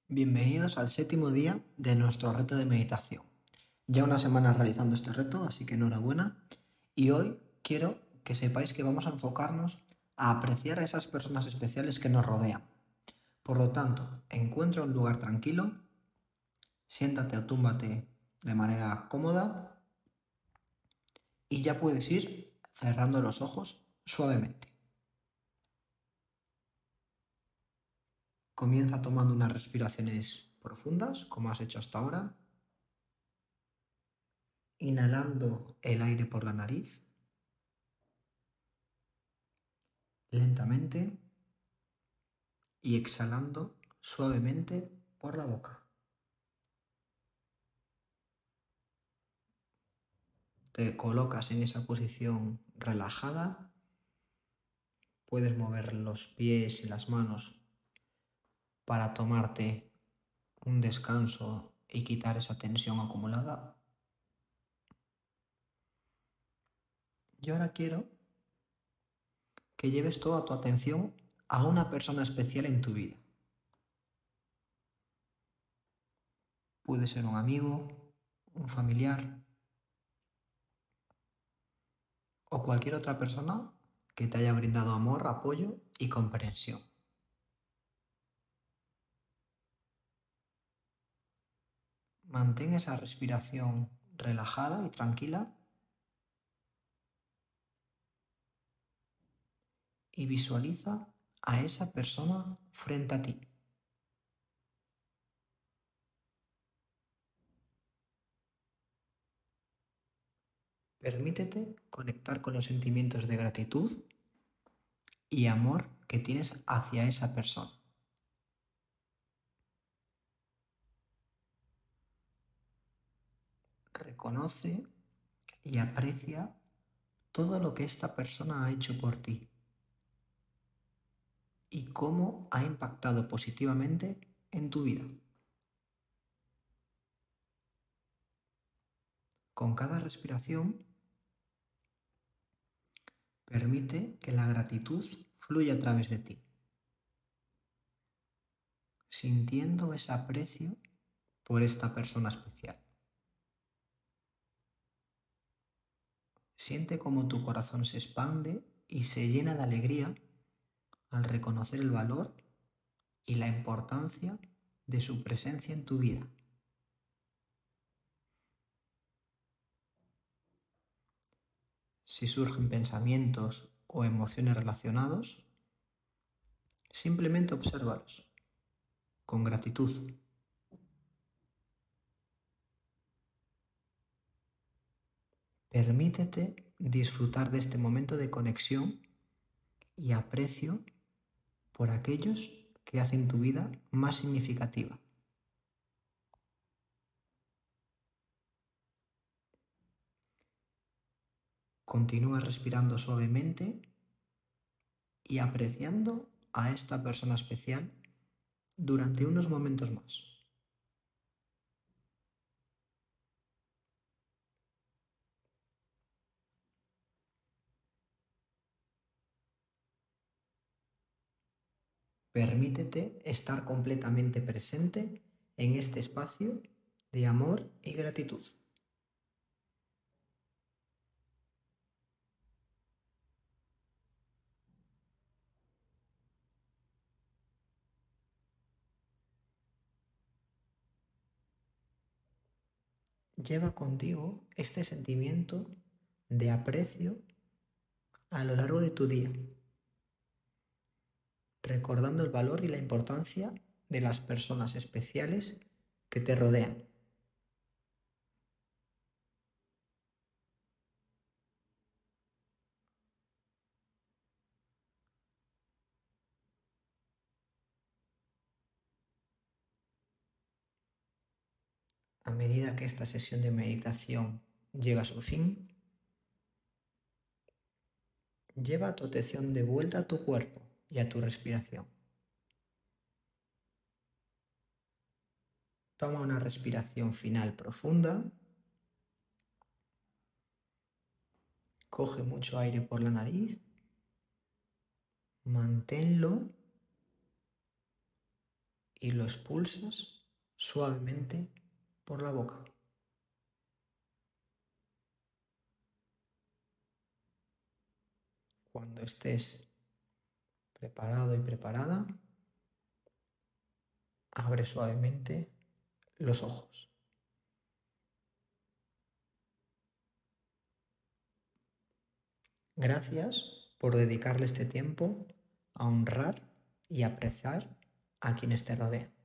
Bienvenidos al 7.º día de nuestro reto de meditación. Ya una semana realizando este reto, así que enhorabuena. Y hoy quiero que sepáis que vamos a enfocarnos a apreciar a esas personas especiales que nos rodean. Por lo tanto, encuentra un lugar tranquilo, siéntate o túmbate de manera cómoda y ya puedes ir cerrando los ojos suavemente. Comienza tomando unas respiraciones profundas, como has hecho hasta ahora. Inhalando el aire por la nariz, lentamente, y exhalando suavemente por la boca. Te colocas en esa posición relajada, puedes mover los pies y las manos para tomarte un descanso y quitar esa tensión acumulada. Y ahora quiero que lleves toda tu atención a una persona especial en tu vida. Puede ser un amigo, un familiar o cualquier otra persona que te haya brindado amor, apoyo y comprensión. Mantén esa respiración relajada y tranquila y visualiza a esa persona frente a ti. Permítete conectar con los sentimientos de gratitud y amor que tienes hacia esa persona. Reconoce y aprecia todo lo que esta persona ha hecho por ti y cómo ha impactado positivamente en tu vida. Con cada respiración, permite que la gratitud fluya a través de ti, sintiendo ese aprecio por esta persona especial. Siente cómo tu corazón se expande y se llena de alegría al reconocer el valor y la importancia de su presencia en tu vida. Si surgen pensamientos o emociones relacionados, simplemente obsérvalos con gratitud. Permítete disfrutar de este momento de conexión y aprecio por aquellos que hacen tu vida más significativa. Continúa respirando suavemente y apreciando a esta persona especial durante unos momentos más. Permítete estar completamente presente en este espacio de amor y gratitud. Lleva contigo este sentimiento de aprecio a lo largo de tu día, recordando el valor y la importancia de las personas especiales que te rodean. A medida que esta sesión de meditación llega a su fin, lleva tu atención de vuelta a tu cuerpo y a tu respiración. Toma una respiración final profunda. Coge mucho aire por la nariz. Manténlo y lo expulsas suavemente por la boca. Cuando estés preparado y preparada, abre suavemente los ojos. Gracias por dedicarle este tiempo a honrar y apreciar a quienes te rodean.